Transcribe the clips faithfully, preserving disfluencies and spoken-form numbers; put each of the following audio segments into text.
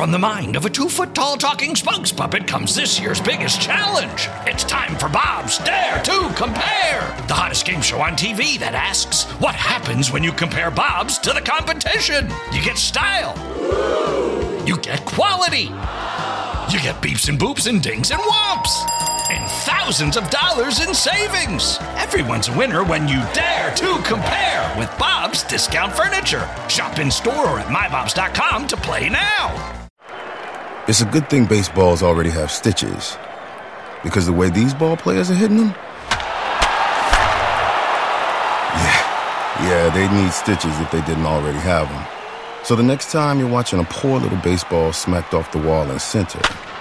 From the mind of a two-foot-tall talking spokes puppet comes this year's biggest challenge. It's time for Bob's Dare to Compare, the hottest game show on T V that asks, what happens when you compare Bobs to the competition? You get style. You get quality. You get beeps and boops and dings and whomps. And thousands of dollars in savings. Everyone's a winner when you dare to compare with Bob's Discount Furniture. Shop in store or at my bobs dot com to play now. It's a good thing baseballs already have stitches, because the way these ball players are hitting them, yeah, yeah, they need stitches if they didn't already have them. So the next time you're watching a poor little baseball smacked off the wall in center,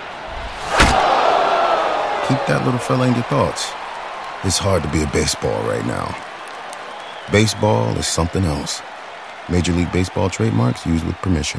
keep that little fella in your thoughts. It's hard to be a baseball right now. Baseball is something else. Major League Baseball trademarks used with permission.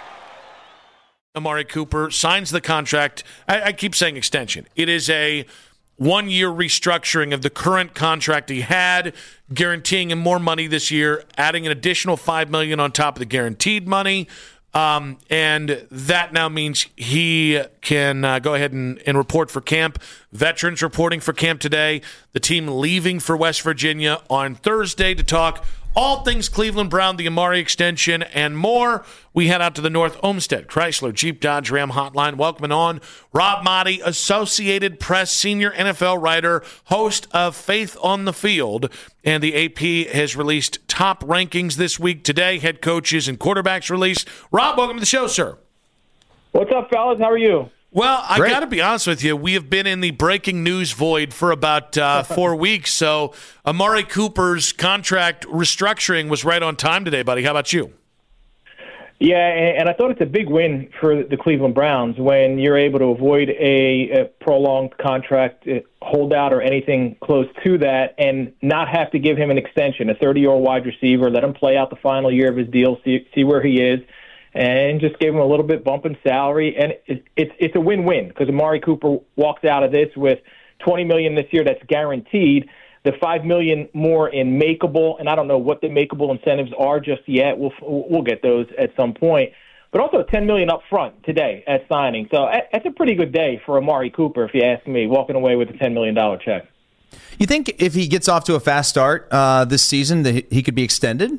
Amari Cooper signs the contract. I, I keep saying extension. It is a one-year restructuring of the current contract he had, guaranteeing him more money this year, adding an additional five million dollars on top of the guaranteed money. Um, and that now means he can uh, go ahead and, and report for camp. Veterans reporting for camp today. The team leaving for West Virginia on Thursday to talk all things Cleveland Brown, the Amari extension, and more. We head out to the North Olmsted Chrysler Jeep Dodge Ram hotline. Welcoming on Rob Maaddi, Associated Press senior N F L writer, host of Faith on the Field. And the A P has released top rankings this week today, head coaches and quarterbacks released. Rob, welcome to the show, sir. What's up, fellas? How are you? Well, I got to be honest with you. We have been in the breaking news void for about uh, four weeks. So Amari Cooper's contract restructuring was right on time today, buddy. How about you? Yeah, and I thought it's a big win for the Cleveland Browns when you're able to avoid a, a prolonged contract holdout or anything close to that and not have to give him an extension, a thirty-year-old wide receiver, let him play out the final year of his deal, see, see where he is, and just gave him a little bit bump in salary. And it, it, it's a win-win because Amari Cooper walks out of this with twenty million dollars this year that's guaranteed, the five million dollars more in makeable, and I don't know what the makeable incentives are just yet. We'll we'll get those at some point. But also ten million dollars up front today at signing. So that's a pretty good day for Amari Cooper, if you ask me, walking away with a ten million dollars check. You think if he gets off to a fast start uh, this season that he could be extended?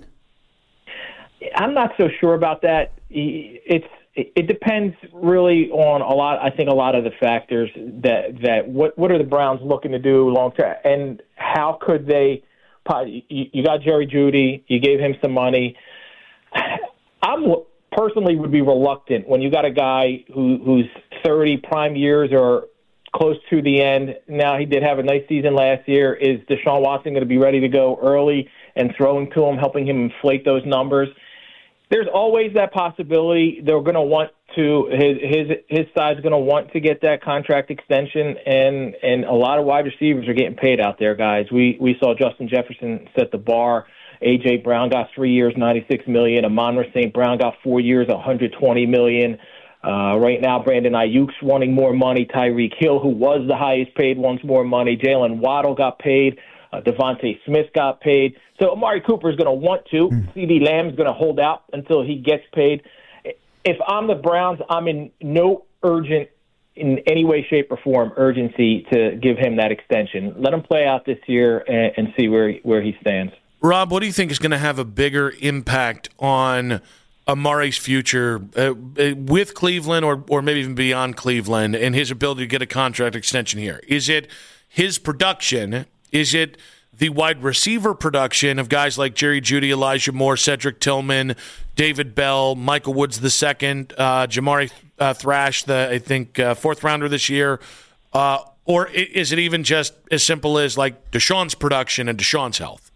I'm not so sure about that. It's it depends really on a lot. I think a lot of the factors that that what what are the Browns looking to do long term, and how could they? You got Jerry Jeudy. You gave him some money. I'm personally would be reluctant when you got a guy who who's thirty prime years or close to the end. Now he did have a nice season last year. Is Deshaun Watson going to be ready to go early and throwing to him, helping him inflate those numbers? There's always that possibility. They're going to want to his his his side's going to want to get that contract extension, and and a lot of wide receivers are getting paid out there, guys. We we saw Justin Jefferson set the bar. A J Brown got three years, ninety-six million dollars. Amon-Ra Saint Brown got four years, one hundred twenty million dollars. Uh, right now, Brandon Ayuk's wanting more money. Tyreek Hill, who was the highest paid, wants more money. Jalen Waddle got paid. Uh, Devontae Smith got paid. So Amari Cooper is going to want to. Mm. CeeDee Lamb is going to hold out until he gets paid. If I'm the Browns, I'm in no urgent, in any way, shape, or form, urgency to give him that extension. Let him play out this year and, and see where where he stands. Rob, what do you think is going to have a bigger impact on Amari's future uh, with Cleveland or, or maybe even beyond Cleveland and his ability to get a contract extension here? Is it his production? Is it the wide receiver production of guys like Jerry Jeudy, Elijah Moore, Cedric Tillman, David Bell, Michael Woods the second, uh, Jamari uh, Thrash, the I think uh, fourth rounder this year, uh, or is it even just as simple as like Deshaun's production and Deshaun's health?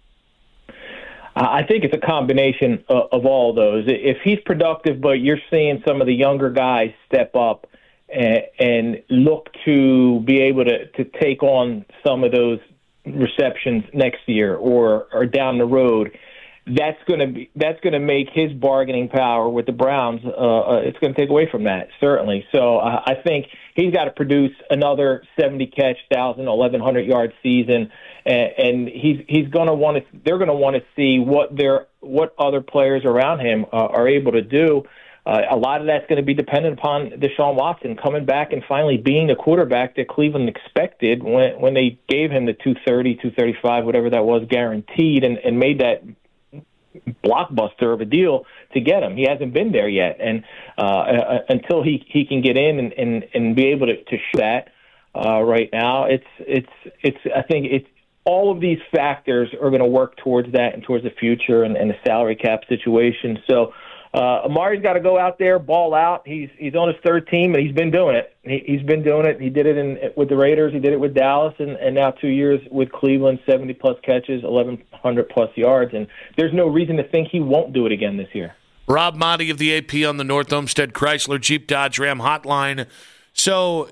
I think it's a combination of, of all those. If he's productive, but you're seeing some of the younger guys step up and, and look to be able to, to take on some of those receptions next year or or down the road, that's going to be that's going to make his bargaining power with the Browns. Uh, uh, it's going to take away from that, certainly. So uh, I think he's got to produce another seventy catch, thousand, eleven hundred yard season, and, and he's he's going to want to. They're going to want to see what their what other players around him uh, are able to do. uh, a lot of that's going to be dependent upon Deshaun Watson coming back and finally being the quarterback that Cleveland expected when when they gave him the two thirty, two thirty-five, whatever that was, guaranteed, and, and made that blockbuster of a deal to get him. He hasn't been there yet, and uh, until he, he can get in and, and, and be able to, to show that uh, right now, it's it's it's. I think it's all of these factors are going to work towards that and towards the future and, and the salary cap situation. So uh, Amari's got to go out there, ball out. He's he's on his third team, and he's been doing it. He, he's been doing it. He did it in with the Raiders. He did it with Dallas, and, and now two years with Cleveland, seventy plus catches, eleven hundred plus yards, and there's no reason to think he won't do it again this year. Rob Motti of the A P on the North Olmsted Chrysler Jeep Dodge Ram hotline. So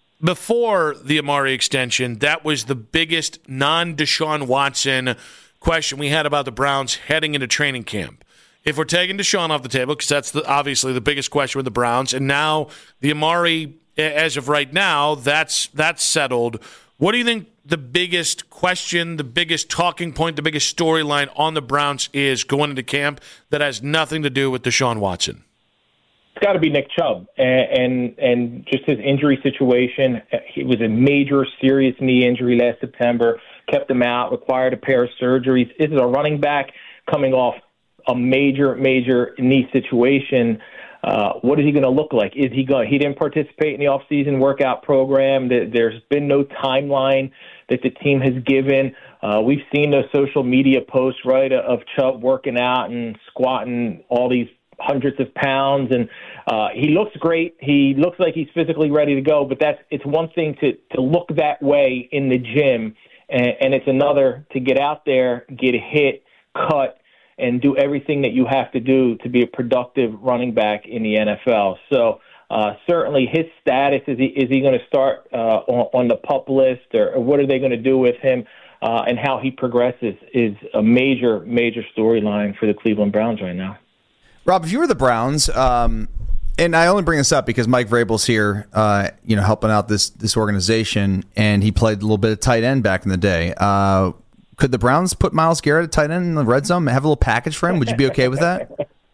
before the Amari extension, that was the biggest non-Deshaun Watson question we had about the Browns heading into training camp. If we're taking Deshaun off the table, because that's the, obviously the biggest question with the Browns, and now the Amari, as of right now, that's that's settled. What do you think the biggest question, the biggest talking point, the biggest storyline on the Browns is going into camp that has nothing to do with Deshaun Watson? It's got to be Nick Chubb, and, and and just his injury situation. He was a major, serious knee injury last September, kept him out, required a pair of surgeries. This is a running back coming off a major, major knee situation. Uh, what is he going to look like? Is he going? He didn't participate in the off-season workout program. There's been no timeline that the team has given. Uh, we've seen those social media posts, right, of Chubb working out and squatting all these hundreds of pounds, and uh, he looks great. He looks like he's physically ready to go, but that's it's one thing to, to look that way in the gym, and, and it's another to get out there, get hit, cut, and do everything that you have to do to be a productive running back in the N F L. So uh, certainly his status, is he is he going to start uh, on, on the PUP list, or, or what are they going to do with him, uh, and how he progresses is a major, major storyline for the Cleveland Browns right now. Rob, if you were the Browns, um, and I only bring this up because Mike Vrabel's here, uh, you know, helping out this this organization, and he played a little bit of tight end back in the day. Uh, could the Browns put Myles Garrett at tight end in the red zone, have a little package for him? Would you be okay with that?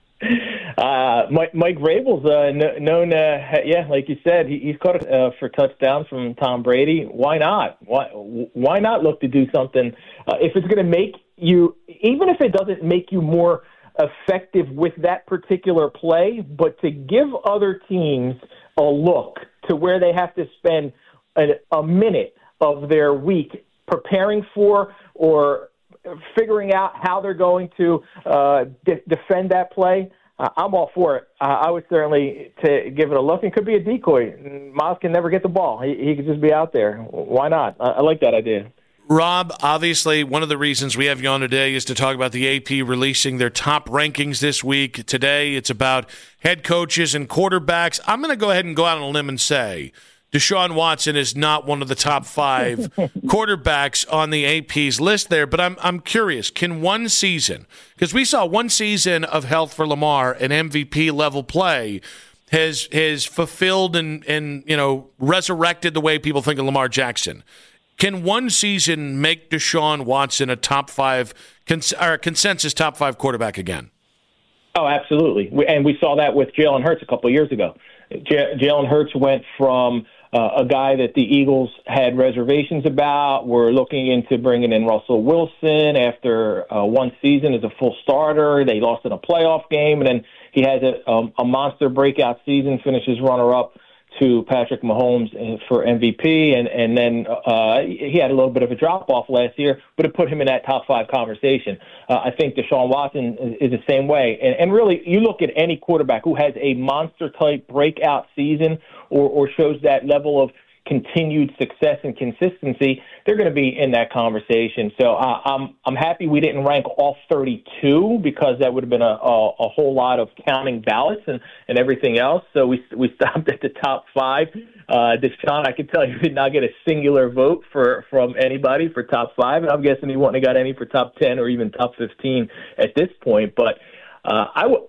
Uh, Mike, Mike Vrabel's uh, known, uh, yeah, like you said, he, he's caught uh, for touchdowns from Tom Brady. Why not? Why why not look to do something uh, if it's going to make you, even if it doesn't make you more effective with that particular play, but to give other teams a look to where they have to spend a, a minute of their week preparing for or figuring out how they're going to uh, de- defend that play. Uh, I'm all for it. Uh, I would certainly to give it a look. It could be a decoy. Myles can never get the ball. He, he could just be out there. Why not? I, I like that idea. Rob, obviously, one of the reasons we have you on today is to talk about the A P releasing their top rankings this week. Today, it's about head coaches and quarterbacks. I'm going to go ahead and go out on a limb and say Deshaun Watson is not one of the top five quarterbacks on the A P's list there, but I'm I'm curious, can one season, because we saw one season of health for Lamar and M V P level play has has fulfilled and, and you know resurrected the way people think of Lamar Jackson. Can one season make Deshaun Watson a top five cons- or consensus top five quarterback again? Oh, absolutely. And we saw that with Jalen Hurts a couple of years ago. J- Jalen Hurts went from uh, a guy that the Eagles had reservations about. We're looking into bringing in Russell Wilson after uh, one season as a full starter. They lost in a playoff game, and then he has a, um, a monster breakout season, finishes runner-up to Patrick Mahomes for M V P, and, and then uh, he had a little bit of a drop-off last year, but it put him in that top five conversation. Uh, I think Deshaun Watson is, is the same way. And, and really, you look at any quarterback who has a monster-type breakout season or, or shows that level of continued success and consistency, they're going to be in that conversation. So uh, I'm I'm happy we didn't rank all thirty-two because that would have been a, a, a whole lot of counting ballots and, and everything else. So we we stopped at the top five. Uh, Deshaun, I can tell you, did not get a singular vote for from anybody for top five, and I'm guessing he wouldn't have got any for top ten or even top fifteen at this point. But uh, I would.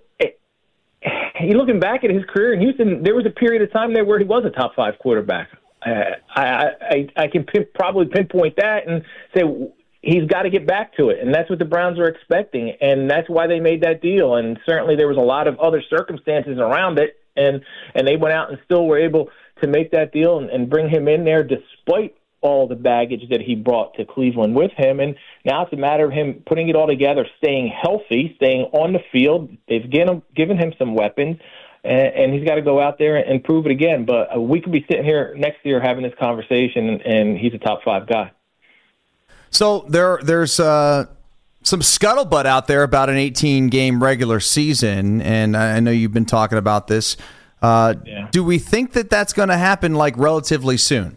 He looking back at his career in Houston, there was a period of time there where he was a top five quarterback. Uh, I, I I can pin, probably pinpoint that and say he's got to get back to it, and that's what the Browns are expecting, and that's why they made that deal. And certainly there was a lot of other circumstances around it, and and they went out and still were able to make that deal and, and bring him in there despite all the baggage that he brought to Cleveland with him. And now it's a matter of him putting it all together, staying healthy, staying on the field. They've given him, given him some weapons, and, and he's got to go out there and prove it again. But uh, we could be sitting here next year having this conversation, and, and he's a top five guy. So there, there's uh, some scuttlebutt out there about an eighteen-game regular season, and I know you've been talking about this. Uh, yeah. Do we think that that's going to happen like relatively soon?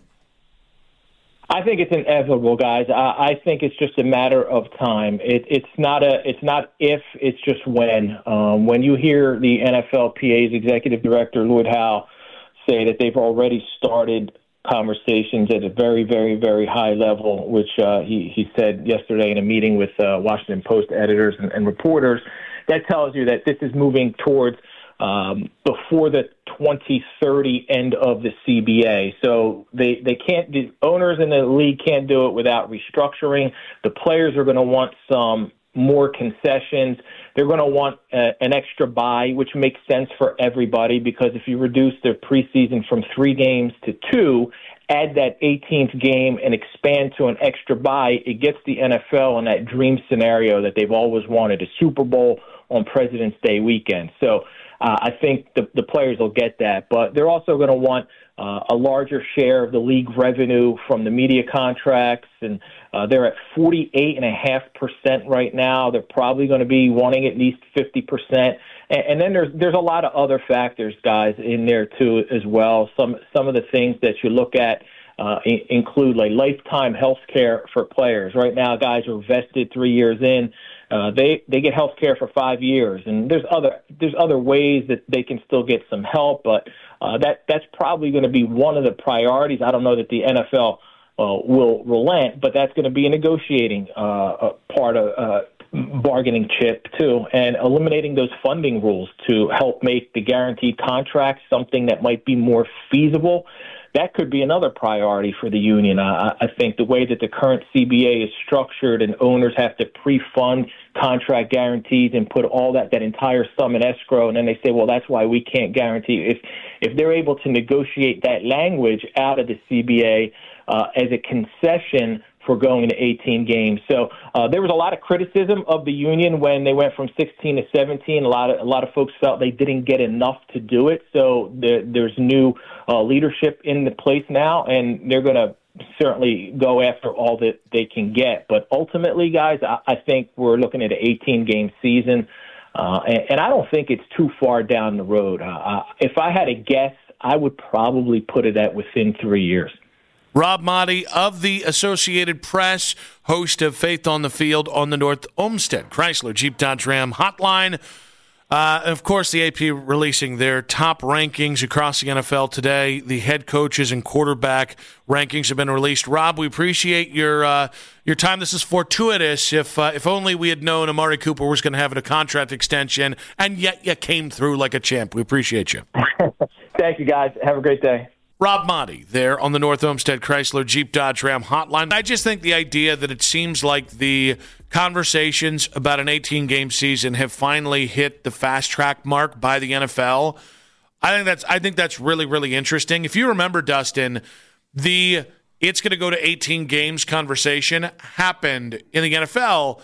I think it's inevitable, guys. I, I think it's just a matter of time. It, it's not a. It's not if. It's just when. Um, when you hear the N F L P A's executive director Lloyd Howe say that they've already started conversations at a very, very, very high level, which uh, he he said yesterday in a meeting with uh, Washington Post editors and, and reporters, that tells you that this is moving towards um, before the twenty thirty end of the C B A. So they, they can't do, owners in the league can't do it without restructuring. The players are going to want some more concessions. They're going to want uh, an extra bye, which makes sense for everybody, because if you reduce their preseason from three games to two, add that eighteenth game and expand to an extra bye, it gets the N F L in that dream scenario that they've always wanted, a Super Bowl on President's Day weekend. So Uh, I think the, the players will get that, but they're also going to want uh, a larger share of the league revenue from the media contracts, and uh, they're at forty-eight point five percent right now. They're probably going to be wanting at least fifty percent. And, and then there's there's a lot of other factors, guys, in there too as well. Some some of the things that you look at uh, in, include like lifetime health care for players. Right now, guys are vested three years in. Uh, they they get health care for five years, and there's other there's other ways that they can still get some help, but uh, that that's probably going to be one of the priorities. I don't know that the N F L uh, will relent, but that's going to be a negotiating uh, a part of uh, bargaining chip too, and eliminating those funding rules to help make the guaranteed contract something that might be more feasible. That could be another priority for the union. Uh, I think the way that the current C B A is structured and owners have to pre-fund contract guarantees and put all that, that entire sum in escrow, and then they say, well, that's why we can't guarantee. If if they're able to negotiate that language out of the C B A uh, as a concession for going to eighteen games. So uh, there was a lot of criticism of the union when they went from sixteen to seventeen. A lot of a lot of folks felt they didn't get enough to do it. So there, there's new uh, leadership in the place now, and they're going to certainly go after all that they can get. But ultimately, guys, I, I think we're looking at an eighteen-game season, uh, and, and I don't think it's too far down the road. Uh, if I had to guess, I would probably put it at within three years. Rob Maaddi of the Associated Press, host of Faith on the Field on the North Olmsted Chrysler Jeep Dodge Ram hotline. Uh, of course, the A P releasing their top rankings across the N F L today. The head coaches and quarterback rankings have been released. Rob, we appreciate your uh, your time. This is fortuitous. If uh, if only we had known Amari Cooper was going to have a contract extension, and yet you came through like a champ. We appreciate you. Thank you, guys. Have a great day. Rob Maaddi there on the North Olmsted Chrysler Jeep Dodge Ram hotline. I just think the idea that it seems like the conversations about an eighteen-game season have finally hit the fast-track mark by the N F L, I think that's I think that's really, really interesting. If you remember, Dustin, the it's going to go to eighteen games conversation happened in the N F L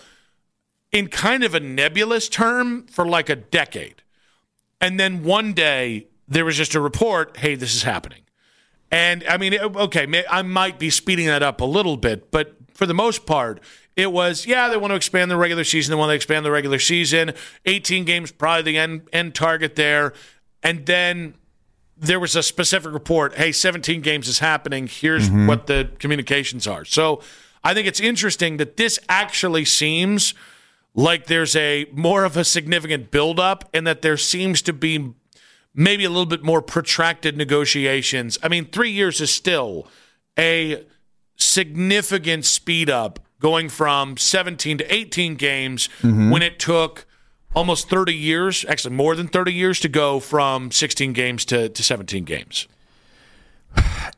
in kind of a nebulous term for like a decade. And then one day there was just a report, hey, this is happening. And, I mean, okay, I might be speeding that up a little bit, but for the most part, it was, yeah, they want to expand the regular season. They want to expand the regular season. eighteen games, probably the end, end target there. And then there was a specific report, hey, seventeen games is happening. Here's mm-hmm. what the communications are. So I think it's interesting that this actually seems like there's a more of a significant buildup and that there seems to be maybe a little bit more protracted negotiations. I mean, three years is still a significant speed up going from seventeen to eighteen games mm-hmm. when it took almost thirty years, actually more than thirty years, to go from sixteen games to, to seventeen games.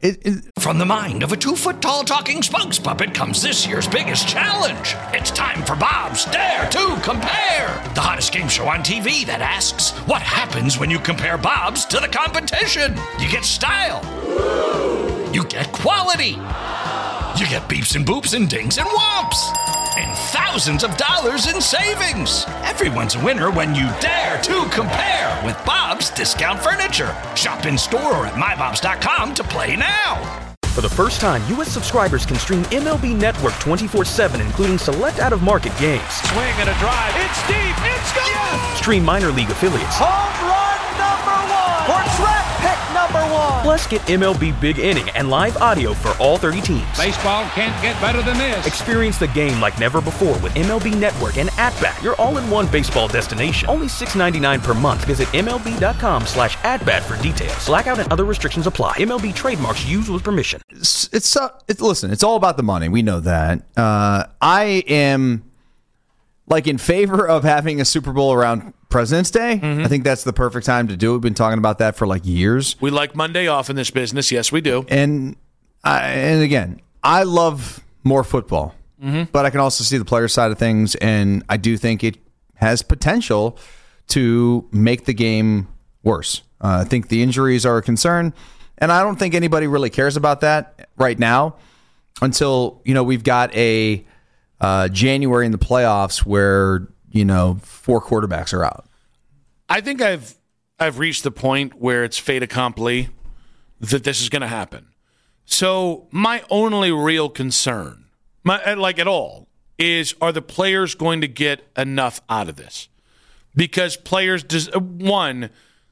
It, it, From the mind of a two-foot-tall talking spokes puppet comes this year's biggest challenge. It's time for Bob's Dare to Compare, the hottest game show on T V that asks, what happens when you compare Bob's to the competition? You get style. You get quality. You get beeps and boops and dings and whomps. And thousands of dollars in savings. Everyone's a winner when you dare to compare with Bob's Discount Furniture. Shop in store or at my bobs dot com to play now. For the first time, U S subscribers can stream M L B Network twenty-four seven, including select out-of-market games. Swing and a drive. It's deep. It's gone. Yes. Stream minor league affiliates. Home run number one. Or draft pick number one. Plus, get M L B Big Inning and live audio for all thirty teams. Baseball can't get better than this. Experience the game like never before with M L B Network and At-Bat, your all-in-one baseball destination. Only six dollars and ninety-nine cents per month. Visit M L B dot com slash at-bat for details. Blackout and other restrictions apply. M L B trademarks used with permission. it's, it's, uh, it's listen, it's all about the money. We know that. Uh, I am like in favor of having a Super Bowl around President's Day. Mm-hmm. I think that's the perfect time to do it. We've been talking about that for like years. We like Monday off in this business. Yes, we do. And I, and again, I love more football, mm-hmm. but I can also see the player side of things, and I do think it has potential to make the game worse. Uh, I think the injuries are a concern, and I don't think anybody really cares about that right now until, you know, we've got a uh, January in the playoffs where, you know, four quarterbacks are out. I think I've I've reached the point where it's fait accompli that this is going to happen. So my only real concern, my, like at all, is are the players going to get enough out of this? Because players, des- one,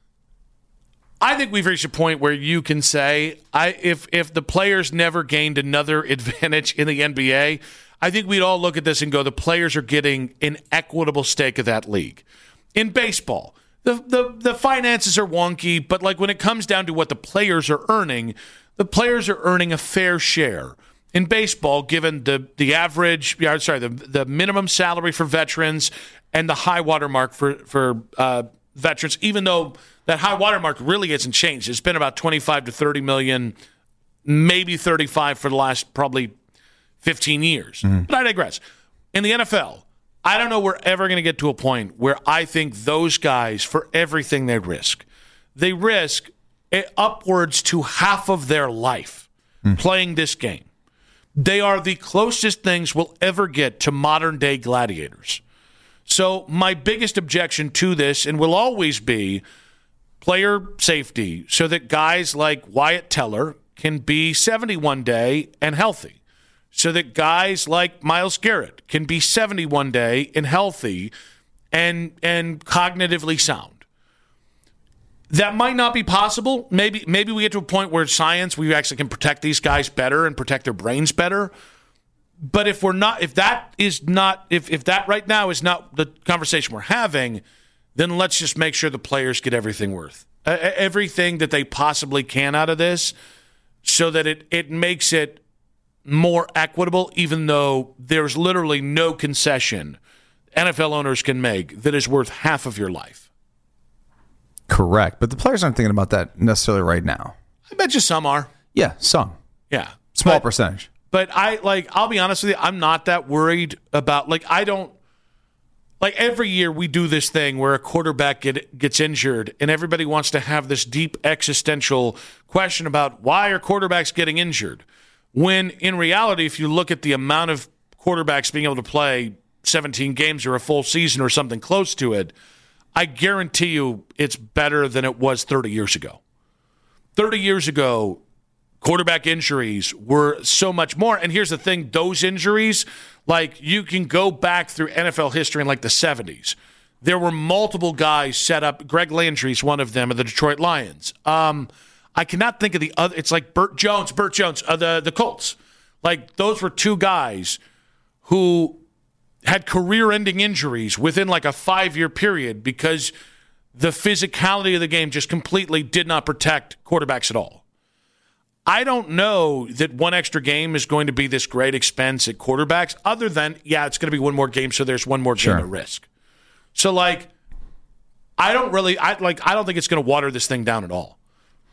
I think we've reached a point where you can say, I if if the players never gained another advantage in the N B A, I think we'd all look at this and go, the players are getting an equitable stake of that league. In baseball, the, the, the finances are wonky, but like when it comes down to what the players are earning, the players are earning a fair share. In baseball, given the the average, yeah, sorry, the the minimum salary for veterans and the high water mark for for uh, veterans, even though that high water mark really hasn't changed. It's been about twenty-five to thirty million, maybe thirty-five for the last probably fifteen years. Mm-hmm. But I digress. In the N F L, I don't know we're ever going to get to a point where I think those guys, for everything they risk, they risk upwards to half of their life mm. playing this game. They are the closest things we'll ever get to modern-day gladiators. So my biggest objection to this, and will always be, player safety, so that guys like Wyatt Teller can be seventy-one day and healthy, so that guys like Myles Garrett can be seventy-one day and healthy and and cognitively sound. That might not be possible. Maybe maybe we get to a point where science, we actually can protect these guys better and protect their brains better. But if we're not, if that is not, if, if that right now is not the conversation we're having, then let's just make sure the players get everything worth, uh, everything that they possibly can out of this, so that it, it makes it more equitable, even though there's literally no concession N F L owners can make that is worth half of your life. Correct. But the players aren't thinking about that necessarily right now. I bet you some are. Yeah, some. Yeah. Small but, percentage. But I, like, I'll be honest with you, I'm not that worried about, like, I don't, like, every year we do this thing where a quarterback get, gets injured, and everybody wants to have this deep existential question about why are quarterbacks getting injured? When, in reality, if you look at the amount of quarterbacks being able to play seventeen games or a full season or something close to it, I guarantee you it's better than it was thirty years ago. thirty years ago, quarterback injuries were so much more. And here's the thing, those injuries, like you can go back through N F L history in like the seventies. There were multiple guys set up. Greg Landry's one of them of the Detroit Lions. Um, I cannot think of the other. It's like Burt Jones, Burt Jones, uh, the, the Colts. Like those were two guys who had career-ending injuries within like a five-year period because the physicality of the game just completely did not protect quarterbacks at all. I don't know that one extra game is going to be this great expense at quarterbacks, other than, yeah, it's going to be one more game, so there's one more game sure. at risk. So, like, I don't really, I like, I don't think it's going to water this thing down at all.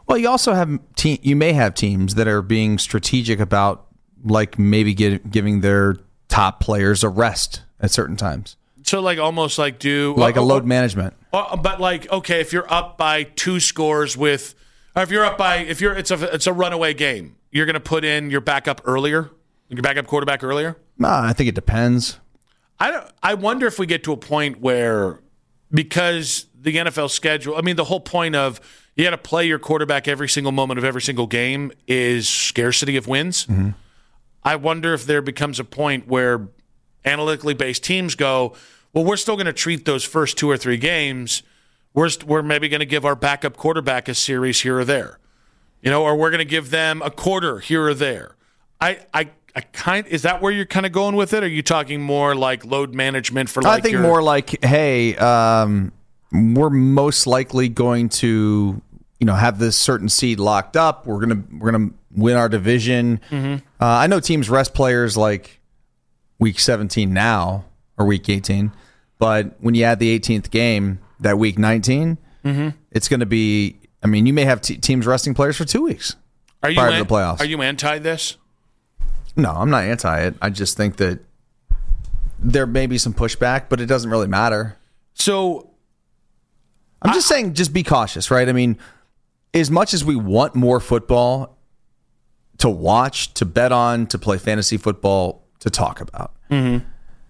Well, you also have te- you may have teams that are being strategic about like maybe get, giving their top players a rest at certain times. So like almost like do like uh, a load uh, management. Uh, but like okay, if you're up by two scores with, or if you're up by if you're it's a it's a runaway game, you're going to put in your backup earlier, your backup quarterback earlier. Nah, I think it depends. I don't. I wonder if we get to a point where because the N F L schedule, I mean, the whole point of you got to play your quarterback every single moment of every single game is scarcity of wins. Mm-hmm. I wonder if there becomes a point where analytically based teams go, well, we're still going to treat those first two or three games. We're, we're maybe going to give our backup quarterback a series here or there, you know, or we're going to give them a quarter here or there. I, I, I kind is that where you're kind of going with it? Or are you talking more like load management for like I think your, more like, hey, um, we're most likely going to, you know, have this certain seed locked up. We're gonna we're gonna win our division. Mm-hmm. Uh, I know teams rest players like week seventeen now or week eighteen, but when you add the eighteenth game, that week nineteen, mm-hmm. it's going to be. I mean, you may have t- teams resting players for two weeks are you prior an- to the playoffs. Are you anti this? No, I'm not anti it. I just think that there may be some pushback, but it doesn't really matter. So I'm just I, saying, just be cautious, right? I mean, as much as we want more football to watch, to bet on, to play fantasy football, to talk about, mm-hmm.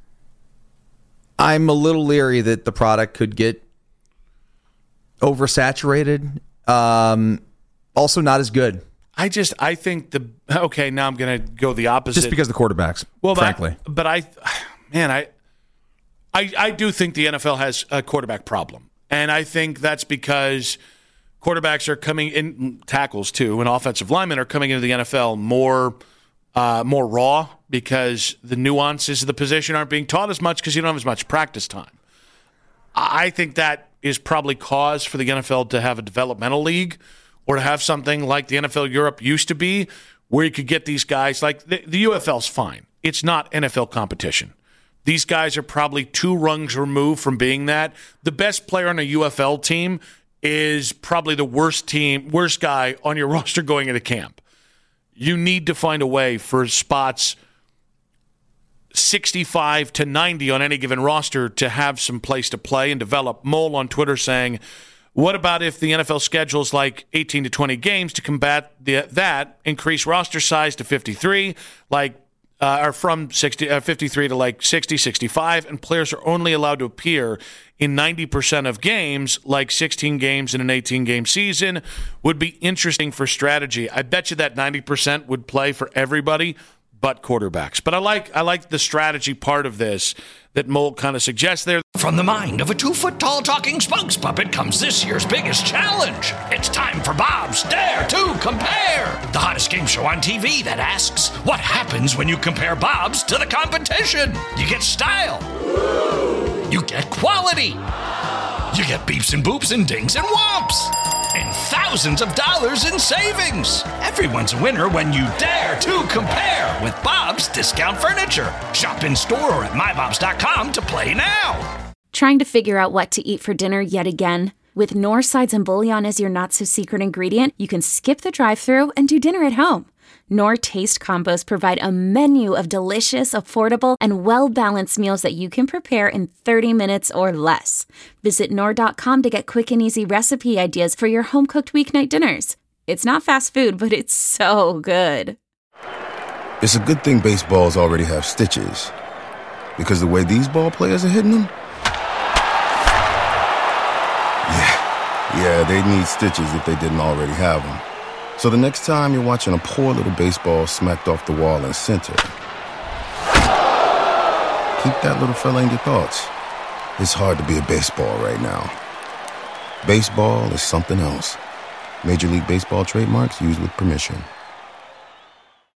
I'm a little leery that the product could get oversaturated. Um, also, not as good. I just, I think the, okay, now I'm going to go the opposite. Just because the quarterbacks, well, frankly. But I, but I man, I, I, I do think the N F L has a quarterback problem. And I think that's because quarterbacks are coming in, tackles too, and offensive linemen are coming into the N F L more uh, more raw because the nuances of the position aren't being taught as much because you don't have as much practice time. I think that is probably cause for the N F L to have a developmental league or to have something like the N F L Europe used to be where you could get these guys. Like the, the U F L's fine. It's not N F L competition. These guys are probably two rungs removed from being that. The best player on a U F L team is probably the worst team, worst guy on your roster going into camp. You need to find a way for spots sixty-five to ninety on any given roster to have some place to play and develop. Mole on Twitter saying, what about if the N F L schedules like eighteen to twenty games to combat the, that, increase roster size to fifty-three, like Uh, are from sixty, uh, fifty-three to like sixty, sixty-five, and players are only allowed to appear in ninety percent of games, like sixteen games in an eighteen-game season, would be interesting for strategy. I bet you that ninety percent would play for everybody but quarterbacks. But I like I like the strategy part of this that Mold kind of suggests there. From the mind of a two-foot-tall talking spokes puppet comes this year's biggest challenge. It's time for Bob's Dare to Compare, the hottest game show on T V that asks, what happens when you compare Bob's to the competition? You get style. You get quality. You get beeps and boops and dings and whomps. And thousands of dollars in savings. Everyone's a winner when you dare to compare with Bob's Discount Furniture. Shop in store or at my bobs dot com to play now. Trying to figure out what to eat for dinner yet again? With Knorr sides and bouillon as your not-so-secret ingredient, you can skip the drive-thru and do dinner at home. Knorr Taste Combos provide a menu of delicious, affordable, and well-balanced meals that you can prepare in thirty minutes or less. Visit Knorr dot com to get quick and easy recipe ideas for your home-cooked weeknight dinners. It's not fast food, but it's so good. It's a good thing baseballs already have stitches, because the way these ball players are hitting them, yeah, yeah, they'd need stitches if they didn't already have them. So the next time you're watching a poor little baseball smacked off the wall in center, keep that little fella in your thoughts. It's hard to be a baseball right now. Baseball is something else. Major League Baseball trademarks used with permission.